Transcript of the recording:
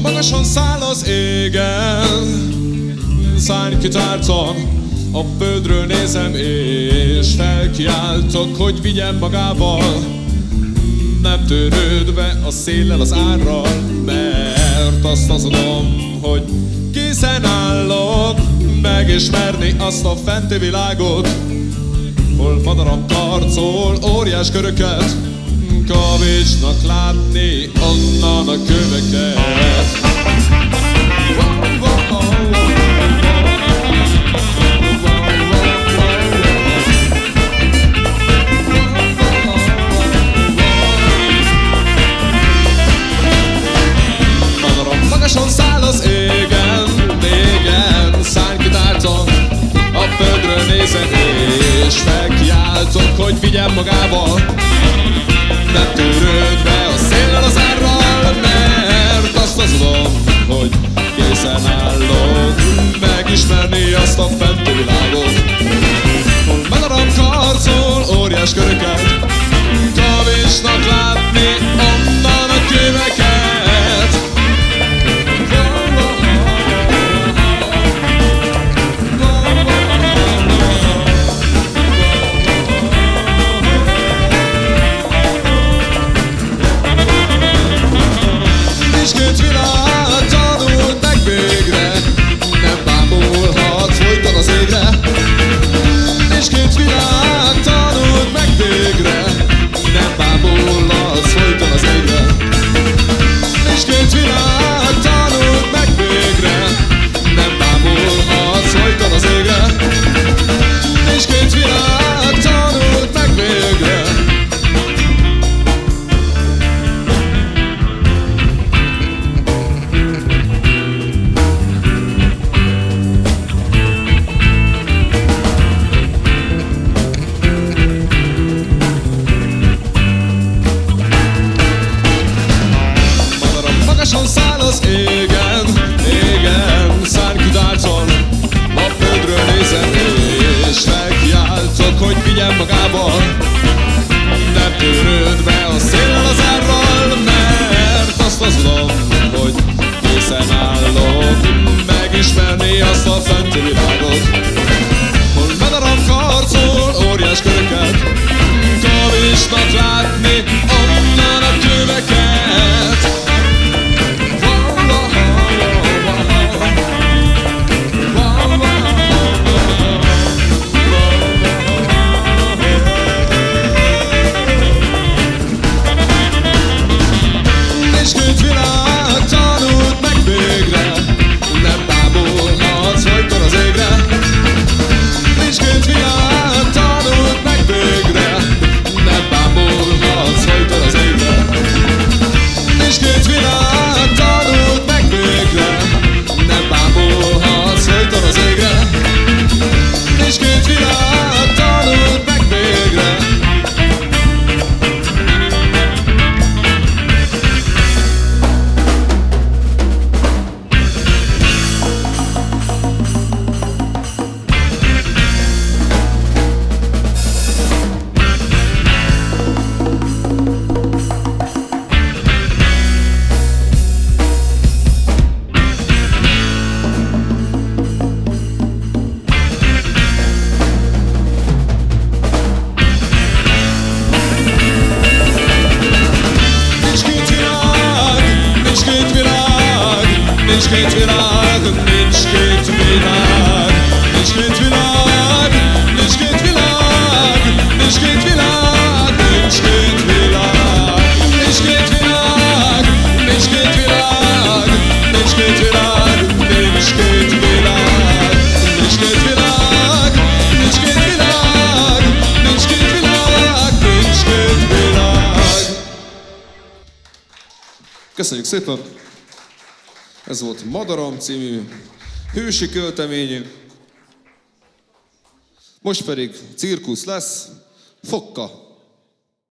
Magasan száll az égen, szárny kitártan, a földről nézem és felkiáltok, hogy vigyen magával. Nem törődve a széllel, az árral, mert azt tudom, hogy készen állok megismerni azt a fenti világot, hol madaram karcol óriás köröket, kavicsnak látni onnan a köveket. Madaram magasan száll az égen, égen, szárny kitártan, a földről nézem és felkiáltok, hogy vigyen magával. Nem törődve a széllel, az árral, mert azt tudom, hogy készen állok megismerni azt a fenti világot, hol madaram karcol óriás köröket, kavicsnak látni onnan a köveket. Nincs világ, tanuld meg végre, nem bámulhatsz folyton az égre. Nincs két világ, tanuld meg végre, nem bámulhatsz folyton az égre. Nincs két világ, tanuld meg végre, nem bámulhatsz folyton az égre. Nincs két világ, tanuld meg végre. Magasan száll az égen, égen, szárny kitártan, a földről nézem és felkiáltok, hogy vigyen magával. Nem törődve a széllel, az árral, mert azt tudom, hogy készen állok megismerni azt a fenti világot, hol madaram karcol óriás köröket, kavicsnak látni onnan a köveket. Nincs két világ, nincs két világ, nincs két világ, nincs két világ, nincs két világ, nincs két világ, nincs két világ, nincs két világ, nincs két világ, nincs két világ, nincs két világ, nincs két világ, nincs két világ, nincs két világ. Köszönjük szépen! Ez volt Madaram című hősi költeményünk. Most pedig cirkusz lesz, Fokka.